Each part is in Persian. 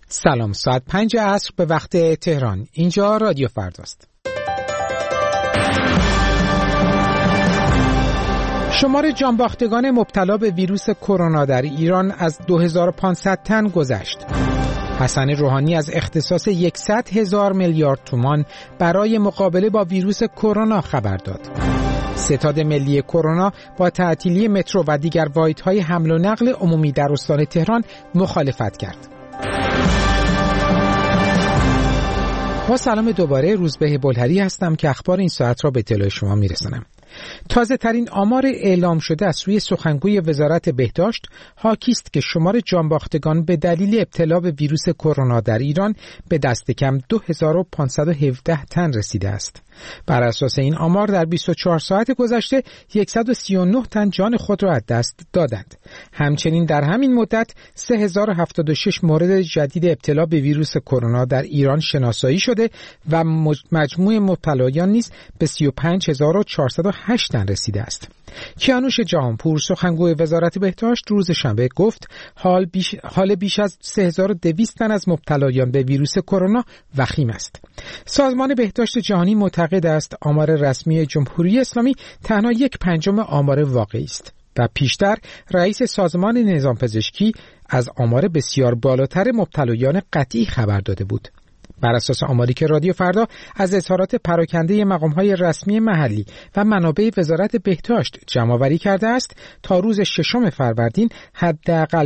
سلام، ساعت 5 عصر به وقت تهران. اینجا رادیو فرداست. شمار جانباختگان مبتلا به ویروس کرونا در ایران از 2500 تن گذشت. حسن روحانی از اختصاص 100,000 میلیارد تومان برای مقابله با ویروس کرونا خبر داد. ستاد ملی کرونا با تعطیلی مترو و دیگر واحدهای حمل و نقل عمومی در استان تهران مخالفت کرد. با سلام دوباره، روزبه بلهری هستم که اخبار این ساعت را به اطلاع شما میرسانم. تازه ترین آمار اعلام شده از سوی سخنگوی وزارت بهداشت حاکی است که شمار جانباختگان به دلیل ابتلا به ویروس کرونا در ایران به دست کم 2517 تن رسیده است. بر اساس این آمار در 24 ساعت گذشته 139 تن جان خود را از دست دادند. همچنین در همین مدت 3076 مورد جدید ابتلا به ویروس کرونا در ایران شناسایی شده و مجموع مبتلایان نیز به 35408 تن رسیده است. کیانوش جهانپور سخنگوی وزارت بهداشت روز شنبه گفت حال بیش از 3200 تن از مبتلایان به ویروس کرونا وخیم است. سازمان بهداشت جهانی معتقد است آمار رسمی جمهوری اسلامی تنها 1/5 آمار واقعی است و پیشتر رئیس سازمان نظام پزشکی از آمار بسیار بالاتر مبتلایان قطعی خبر داده بود. بر اساس آماری که رادیو فردا از اظهارات پراکنده مقام‌های رسمی محلی و منابع وزارت بهداشت جمع‌آوری کرده است، تا روز 6 فروردین حداقل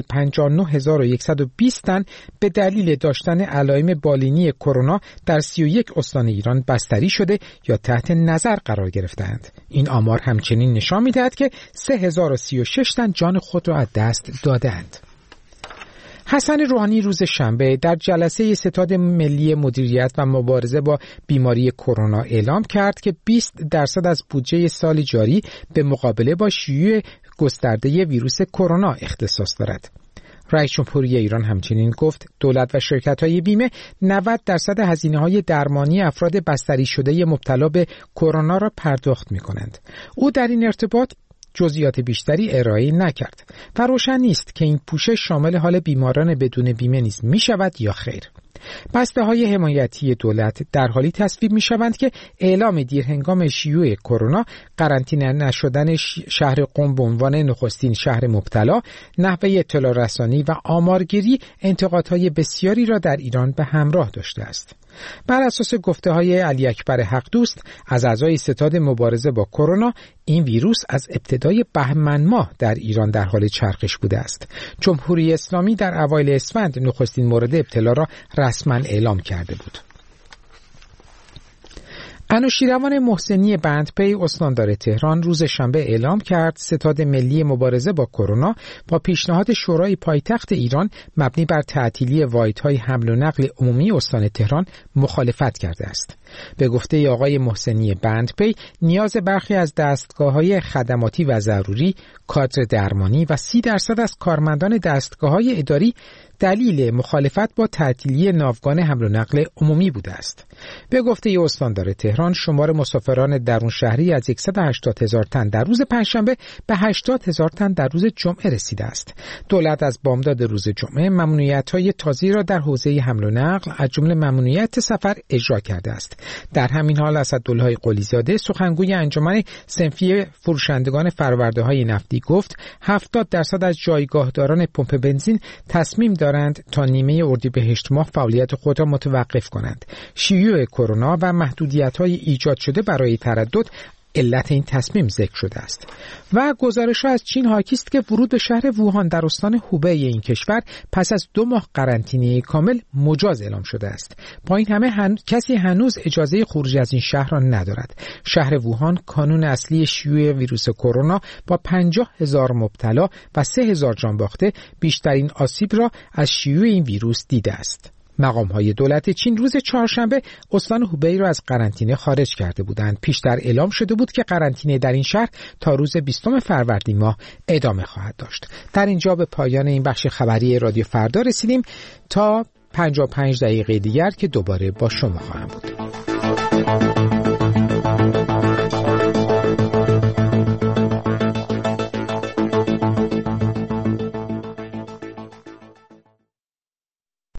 59120 تن به دلیل داشتن علائم بالینی کرونا در 31 استان ایران بستری شده یا تحت نظر قرار گرفتند. این آمار همچنین نشان می‌دهد که 3036 تن جان خود را از دست دادند. حسن روحانی روز شنبه در جلسه ستاد ملی مدیریت و مبارزه با بیماری کرونا اعلام کرد که 20% از بودجه سال جاری به مقابله با شیوع گسترده ویروس کرونا اختصاص دارد. رئیس جمهوری ایران همچنین گفت دولت و شرکت‌های بیمه 90% هزینه‌های درمانی افراد بستری شده مبتلا به کرونا را پرداخت می‌کنند. او در این ارتباط جزئیات بیشتری ارائه نکرد و روشن نیست که این پوشش شامل حال بیماران بدون بیمه نیز می شود یا خیر. بسته‌های حمایتی دولت در حالی تصویب می‌شوند که اعلام دیرهنگام شیوع کرونا، قرنطینه نشدن شهر قم به عنوان نخستین شهر مبتلا، نحوه اطلاع رسانی و آمارگیری انتقادهای بسیاری را در ایران به همراه داشته است. بر اساس گفته‌های علی اکبر حق دوست از اعضای ستاد مبارزه با کرونا، این ویروس از ابتدای بهمن ماه در ایران در حال چرخش بوده است. جمهوری اسلامی در اوایل اسفند نخستین مورد ابتلا را رسما اعلام کرده بود. انوشیروان محسنی بندپی استاندار تهران روز شنبه اعلام کرد ستاد ملی مبارزه با کرونا با پیشنهاد شورای پایتخت ایران مبنی بر تعطیلی واحدهای حمل و نقل عمومی استان تهران مخالفت کرده است. به گفته آقای محسنی بندپی، نیاز برخی از دستگاه‌های خدماتی و ضروری، کادر درمانی و 30% از کارمندان دستگاه‌های اداری دلیل مخالفت با تعطیلی ناوگان حمل و نقل عمومی بوده است. به گفته استاندار تهران، شمار مسافران درون شهری از 180,000 تن در روز پنجشنبه به 80,000 تن در روز جمعه رسیده است. دولت از بامداد روز جمعه ممنوعیت‌های تازه‌ای را در حوزه حمل و نقل از جمله ممنوعیت سفر اجرا کرده است. در همین حال اسدالله قلی‌زاده سخنگوی انجمن صنفی فروشندگان فرورده‌های نفتی گفت 70% از جایگاهداران پمپ بنزین تصمیم دارند تا نیمه اردیبهشت ماه فعالیت خود را متوقف کنند. شیوع کرونا و محدودیت‌های ایجاد شده برای تردد علت این تصمیم ذکر شده است. و گزارش‌ها از چین حاکی است که ورود به شهر ووهان در استان هوبی این کشور پس از 2 ماه قرنطینه کامل مجاز اعلام شده است. با این همه کسی هنوز اجازه خروج از این شهر را ندارد. شهر ووهان کانون اصلی شیوع ویروس کرونا با 50,000 مبتلا و 3,000 جان باخته بیشترین آسیب را از شیوع این ویروس دیده است. مقام‌های دولت چین روز چهارشنبه استان هوبی را از قرنطینه خارج کرده بودند. پیشتر اعلام شده بود که قرنطینه در این شهر تا روز 20 فروردین ماه ادامه خواهد داشت. در اینجا به پایان این بخش خبری رادیو فردا رسیدیم تا 55 دقیقه دیگر که دوباره با شما خواهم بود.